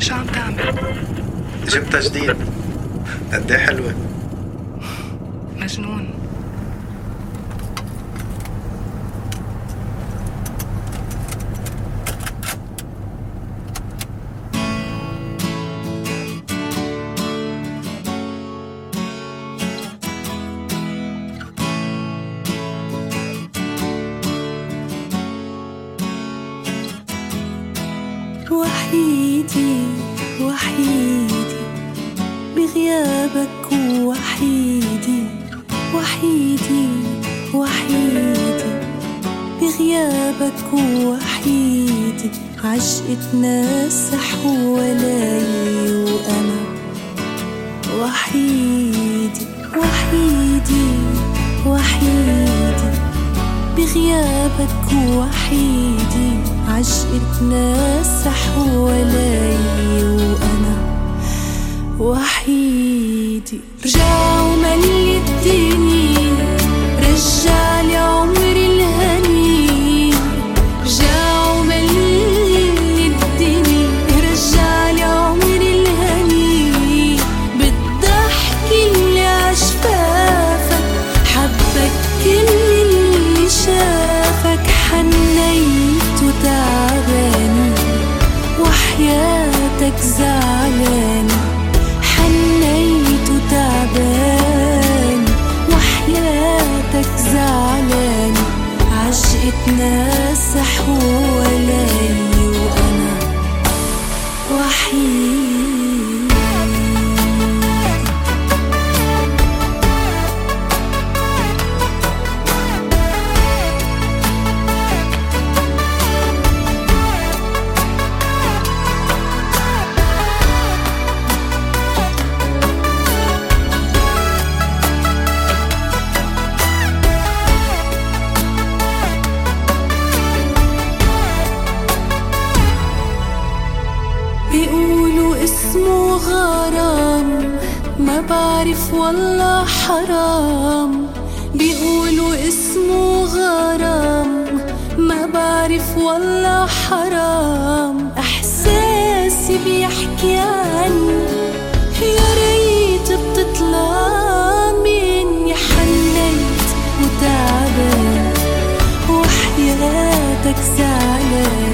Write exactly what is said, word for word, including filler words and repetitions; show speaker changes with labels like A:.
A: شو عم تعمل؟
B: جبتها جديد. قديه حلوة.
A: مجنون.
C: وحيدي وحيدي بغيابك، وحيدي وحيدي وحيدي بغيابك، وحيدي عشقتنا سحولي وأنا وحيدي وحيدي وحيدي بغيابك، وحيدي عشقتنا سحولي وأنا وحيدي. رجع وملي الدنيا، رجع لي عمري الهني، رجع وملي الدنيا، رجع لي عمري الهني. بالضحك اللي عشفافك، حبك كل اللي شافك، حنيت وتعباني وحياتك زعلاني، حنيت وتعباني وحياتك زعلاني. عشقتنا سحولي وأنا وحيد. بيقولوا اسمه غرام، ما بعرف والله حرام. بيقولوا اسمه غرام، ما بعرف والله حرام. احساسي بيحكي عني، يا ريت بتطلع مني. حنيت وتعبان وحياتك زعلان،